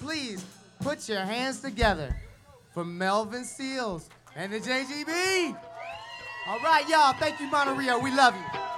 please put your hands together for Melvin Seals and the JGB. All right, y'all. Thank you, Monterey. We love you.